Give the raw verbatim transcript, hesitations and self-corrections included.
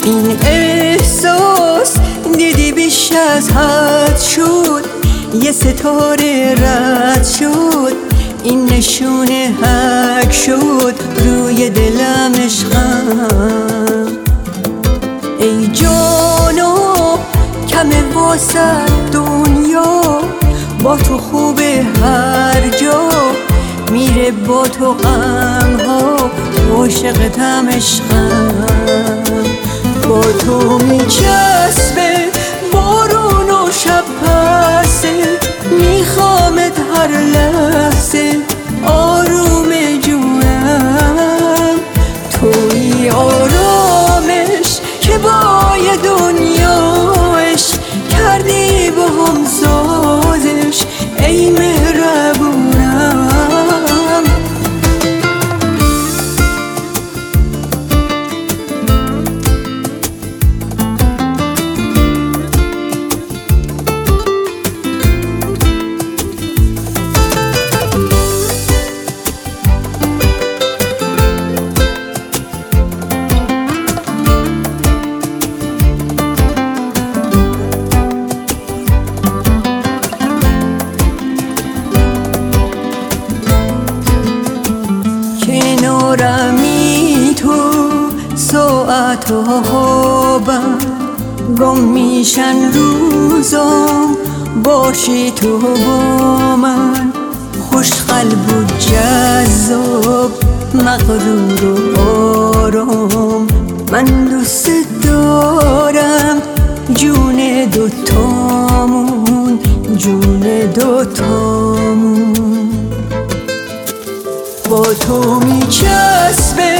این احساس دیدی بیش از حد شد، یه ستاره رد شد، این نشونه حق شد روی دلم عشقم. ای جانا کمه واسه دنیا، با تو خوبه هر جا، میره با تو غم ها، عاشقتم عشقم. با تو میچسبه بارون و شب پسه، میخوامت هر لحظه آروم جونم. توی آرامش که با یه دنیاش کردی با هم سازش، ای مهربونم. کنارمی تو ساعت و خوابم، گم میشن روزام، باشی تو با من، خوش قلب و جذاب، مغرور و آرام. من دوست دارم جون دوتامون، جون دوتامون. با تو میچسبه